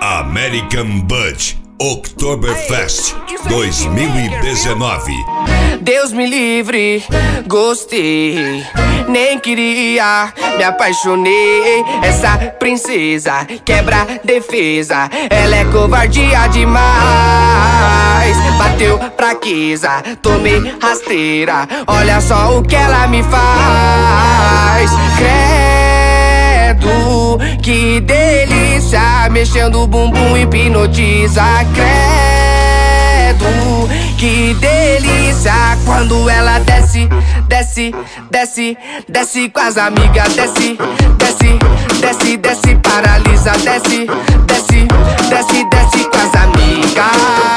American Bud Oktoberfest 2019. Deus me livre, gostei, nem queria, me apaixonei. Essa princesa quebra defesa, ela é covardia demais. Bateu fraqueza, tomei rasteira, olha só o que ela me faz. Credo, que delícia, mexendo o bumbum hipnotiza. Credo, que delícia, quando ela desce, desce, desce, desce com as amigas. Desce, desce, desce, desce, paralisa. Desce, desce, desce, desce com as amigas,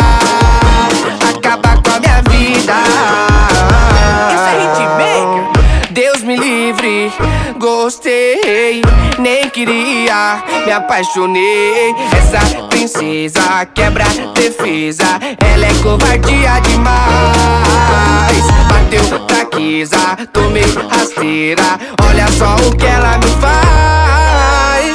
acaba com a minha vida. Isso é hitmaker. Deus me livre, gostei, nem queria, me apaixonei. Essa princesa quebra defesa, ela é covardia demais. Bateu fraqueza, tomei rasteira, olha só o que ela me faz.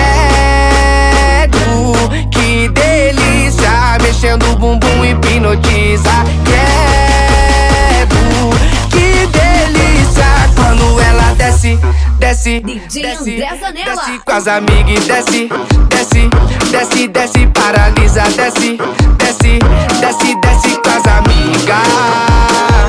Credo, que delícia, mexendo o bumbum hipnotiza. Credo, que delícia, quando ela desce, desce, DJ desce, André Zanella. desce com as amigas. Desce, desce, desce, desce, paralisa. Desce, desce, desce, desce com as amigas.